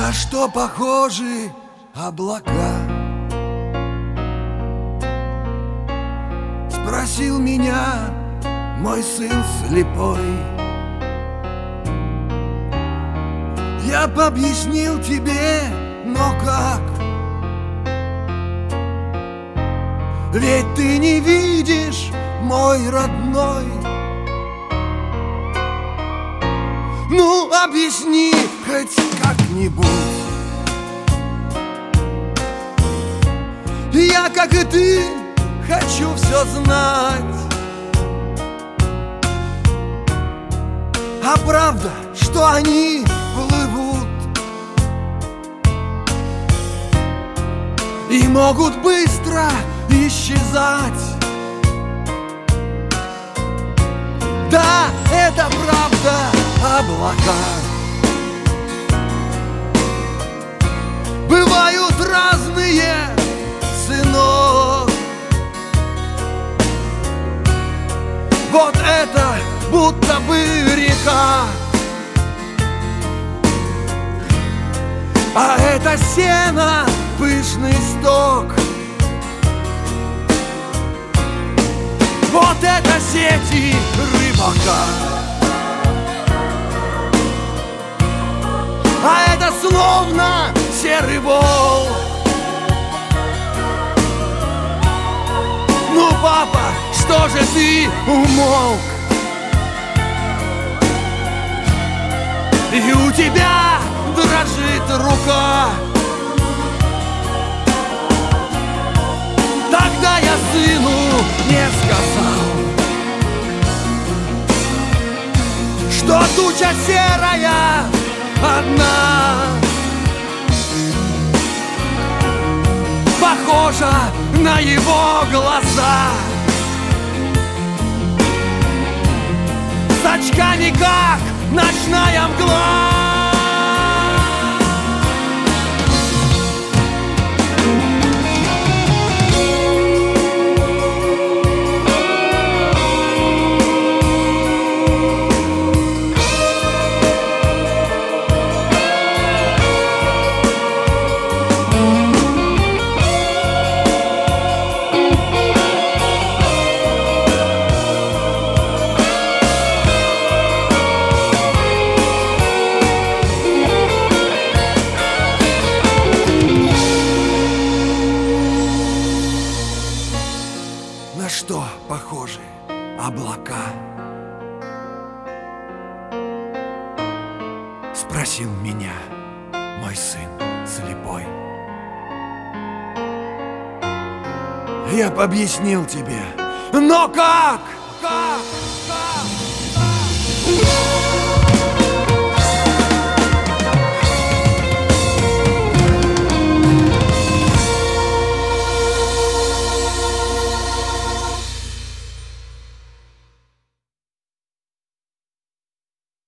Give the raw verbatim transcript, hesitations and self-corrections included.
На что похожи облака? Спросил меня мой сын слепой. Я б объяснил тебе, но как? Ведь ты не видишь, мой родной. Ну, объясни хоть как-нибудь. Я, как и ты, хочу все знать. А правда, что они плывут и могут быстро исчезать. Да, это правда, облака бывают разные, сынок. Вот это будто бы река, а это сено, пышный сток. Вот это сети рыбака, а это словно серый волк. Ну, папа, что же ты умолк? И у тебя дрожит рука. Тогда я сыну не сказал, что туча серая одна похожа на его глаза. С очками, как ночная мгла. На что похожи облака? Спросил меня мой сын слепой. Я б объяснил тебе, но как? Как?